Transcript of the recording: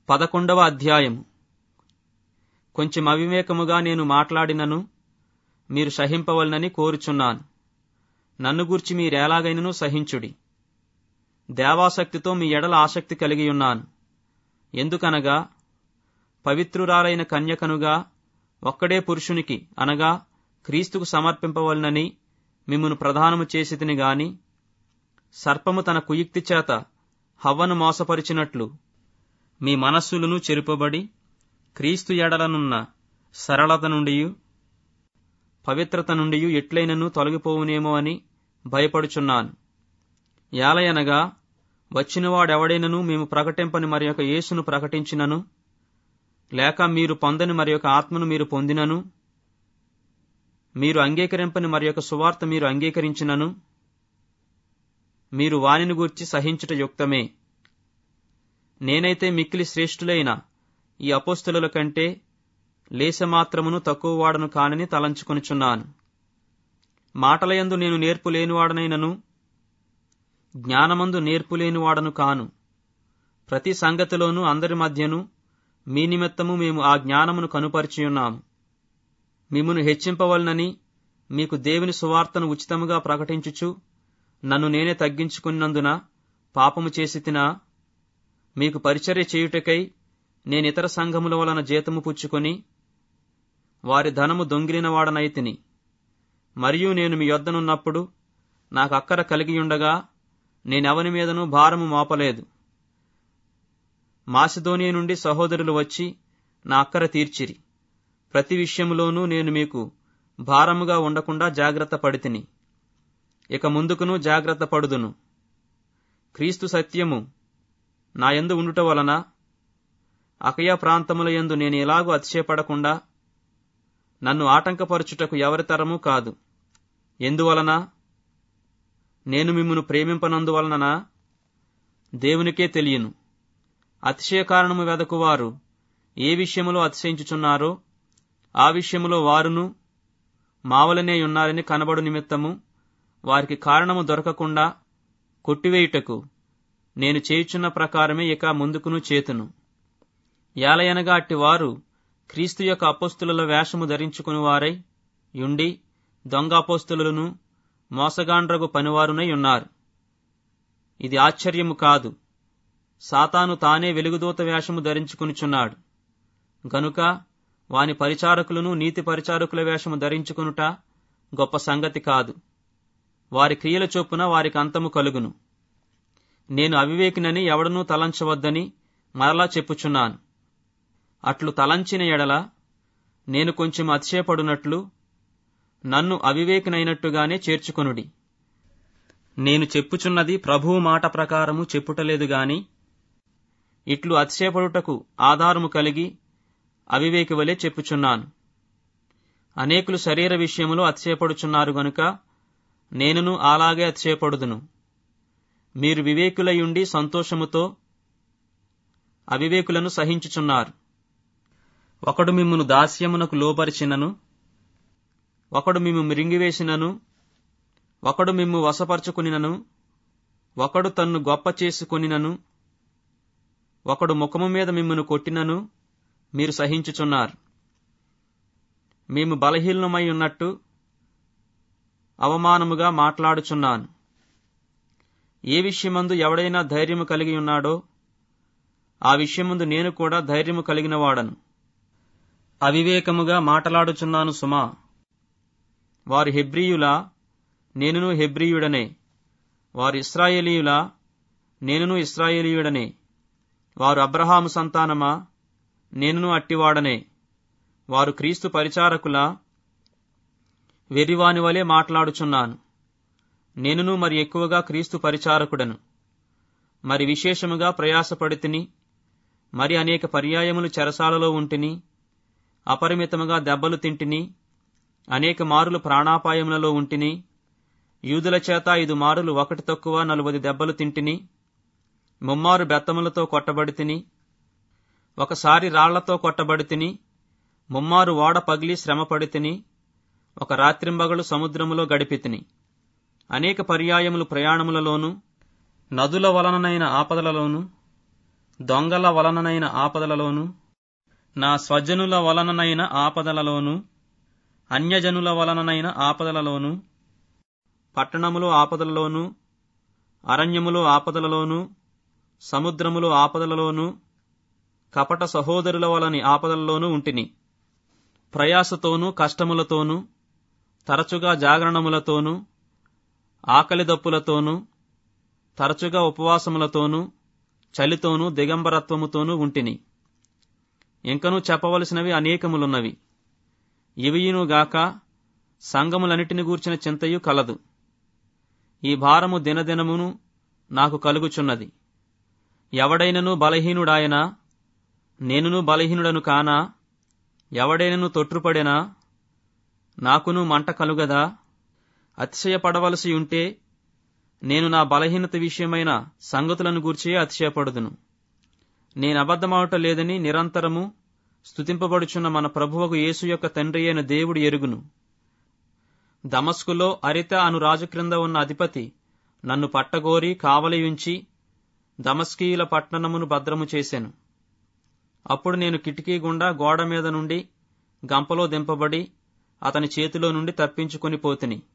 11వ అధ్యాయము. కొంచెం అవివేకముగా నేను మాట్లాడినను మీరు సహింపవలనని కోరుచున్నాను. నన్ను గూర్చి మీరెలాగైనను సహించుడి. దేవాసక్తితో మీ ఎడల ఆసక్తి కలిగియున్నాను. ఎందుకనగా పవిత్రురాలైన కన్యకనుగా ఒక్కడే పురుషునికి అనగా క్రీస్తుకు సమర్పింపవలనని మిమ్మును ప్రదానము చేసితిని గాని, సర్పము తన కుయుక్తి చేత హవ్వను మోసపరిచినట్లు మీ మనస్సులను చెరుపబడి క్రీస్తు ఎడలనున్న సరళత నుండియు పవిత్రత నుండియు ఎట్లైనను తొలగిపోవునేమో అని భయపడుచున్నాను. యాలయనగా వచ్చినవాడెవడైనను మేము ప్రకటింపని మరి యొక్క యేసును ప్రకటించినను, లేక మీరు పొందని మరి యొక్క ఆత్మను మీరు పొందినను, మీరు అంగీకరింపని మరి యొక్క సువార్త మీరు అంగీకరించినను, మీరు వానిని గూర్చి సహించుట యుక్తమే. నేనైతే మిక్కిలి శ్రేష్ఠులైన ఈ అపోస్తలుల కంటే లేశమాత్రమును తక్కువ వాడను కానని తలంచుకొనుచున్నాను. మాటలయందు నేను నేర్పులేనివాడనైనను జ్ఞానమందు నేర్పులేనివాడను కాను. ప్రతి సంగతిలోనూ అందరి మధ్యను మీ నిమిత్తము మేము ఆ జ్ఞానమును కనుపరిచియున్నాము. మిమ్మును హెచ్చింపవలనని మీకు దేవుని సువార్తను ఉచితముగా ప్రకటించుచు నన్ను నేనే తగ్గించుకున్నందున పాపము చేసితినా? మీకు పరిచర్య చేయుటకై నేనితర సంఘముల వలన జీతము పుచ్చుకొని వారి ధనము దొంగిలిన వాడనైతిని. మరియు నేను మీ యొద్దనున్నప్పుడు నాకు అక్కర కలిగియుండగా నేనెవని మీదనూ భారము మోపలేదు. మాసిదోనియ నుండి సహోదరులు వచ్చి నా అక్కర తీర్చిరి. ప్రతి విషయములోనూ నేను మీకు భారముగా ఉండకుండా జాగ్రత్త పడితిని. ఇక ముందుకును జాగ్రత్త పడుదును. క్రీస్తు సత్యము నా యందు ఉండుట వలన అకయ ప్రాంతముల యందు నేను ఎలాగూ అతిశయపడకుండా నన్ను ఆటంకపరచుటకు ఎవరి తరమూ కాదు. ఎందువలన? నేను మిమ్మును ప్రేమింపనందువలననా? దేవునికే తెలియను. అతిశయ కారణము వెదకువారు ఏ విషయములో అతిశయించుచున్నారో ఆ విషయములో వారును మావలనే ఉన్నారని కనబడు నిమిత్తము వారికి కారణము దొరకకుండా కొట్టివేయుటకు నేను చేయుచున్న ప్రకారమే ఇక ముందుకును చేతును. యాలయనగా అట్టివారు క్రీస్తు యొక్క అపోస్తలుల వేషము ధరించుకుని వారై యుండి దొంగ అపోస్తలులను మోసగాండ్రగు పనివారునై ఉన్నారు. ఇది ఆశ్చర్యము కాదు. సాతాను తానే వెలుగుదూత వేషము ధరించుకునిచున్నాడు. గనుక వాని పరిచారకులను నీతి పరిచారకుల వేషము ధరించుకునుట గొప్ప సంగతి కాదు. వారి క్రియల చొప్పున వారికి అంతము కలుగును. నేను అవివేకినని ఎవడనూ తలంచవద్దని మరలా చెప్పుచున్నాను. అట్లు తలంచిన ఎడల నేను కొంచెం అతిశయపడునట్లు నన్ను అవివేకినైనట్టుగానే చేర్చుకొనుడి. నేను చెప్పుచున్నది ప్రభువు మాట ప్రకారము చెప్పుటలేదు గాని ఇట్లు అతిశయపడుటకు ఆధారము కలిగి అవివేకి వలె చెప్పుచున్నాను. అనేకులు శరీర విషయములో అతిశయపడుచున్నారు గనుక నేనును అలాగే అతిశయపడుదును. మీరు వివేకులయుండి సంతోషముతో అవివేకులను సహించుచున్నారు. ఒకడు మిమ్మును దాస్యమునకు లోబరిచినను, ఒకడు మిమ్ము మిరింగివేసినను, ఒకడు మిమ్ము వశపరచుకునినను, ఒకడు తన్ను గొప్ప చేసుకొనినను, ఒకడు ముఖము మీద మిమ్మును కొట్టినను మీరు సహించుచున్నారు. మేము బలహీనమై ఉన్నట్టు అవమానముగా మాట్లాడుచున్నాను. ఏ విషయమందు ఎవడైనా ధైర్యము కలిగి ఉన్నాడో ఆ విషయమందు నేను కూడా ధైర్యము కలిగిన వాడను. అవివేకముగా మాట్లాడుచున్నాను సుమా. వారు హెబ్రీయులా? నేనును హెబ్రీయుడనే. వారు ఇశ్రాయేలీయులా? నేనును ఇశ్రాయేలీయుడనే. వారు అబ్రహాము సంతానమా? నేనును అట్టివాడనే. వారు క్రీస్తు పరిచారకులా? వెర్రివాని వలె మాట్లాడుచున్నాను. నేనును మరి ఎక్కువగా క్రీస్తు పరిచారకుడను. మరి విశేషముగా ప్రయాసపడితిని. మరి అనేక పర్యాయములు చెరసాలలో ఉంటిని. అపరిమితముగా దెబ్బలు తింటిని. అనేక మారులు ప్రాణాపాయములలో ఉంటిని. యూదుల చేత 5 మారులు ఒకటి తక్కువ 40 దెబ్బలు తింటిని. ముమ్మారు బెత్తములతో కొట్టబడితిని. ఒకసారి రాళ్లతో కొట్టబడితిని. ముమ్మారు ఓడ పగిలి శ్రమపడితిని. ఒక రాత్రింబగలు సముద్రములో గడిపితిని. అనేక పర్యాయములు ప్రయాణములలోను నదుల వలననైన ఆపదలలోను దొంగల వలననైన ఆపదలలోను, నా స్వజనుల వలననైన ఆపదలలోను, అన్యజనుల వలననైన ఆపదలలోను, పట్టణములో ఆపదలలోను, అరణ్యములో ఆపదలలోను, సముద్రములో ఆపదలలోను, కపట సహోదరుల వలని ఆపదలలోనూ ఉంటిని. ప్రయాసతోనూ కష్టములతోనూ, తరచుగా జాగరణములతోనూ, ఆకలి దప్పులతోనూ, తరచుగా ఉపవాసములతోనూ, చలితోనూ దిగంబరత్వముతోనూ ఉంటిని. ఇంకనూ చెప్పవలసినవి అనేకములున్నవి. ఇవియునుగాక సంఘములన్నిటిని గూర్చిన చింతయు కలదు. ఈ భారము దినదినమును నాకు కలుగుచున్నది. ఎవడైనను బలహీనుడాయనా, నేనును బలహీనుడను కానా? ఎవడైనను తొట్రుపడెనా, నాకును మంట కలుగదా? అతిశయపడవలసి ఉంటే నేను నా బలహీనత విషయమైన సంగతులను గూర్చియే అతిశయపడుదును. నేనబద్ధమాడుట లేదని నిరంతరము స్తుతింపబడుచున్న మన ప్రభువకు యేసు యొక్క తండ్రి అయిన దేవుడు ఎరుగును. దమస్కులో అరిత అను రాజు క్రింద ఉన్న అధిపతి నన్ను పట్టగోరి కావలియుంచి దమస్కీయుల పట్టణమును భద్రము చేసెను. అప్పుడు నేను కిటికీ గుండా గోడ మీద నుండి గంపలో దింపబడి అతని చేతిలో నుండి తప్పించుకొని పోతిని.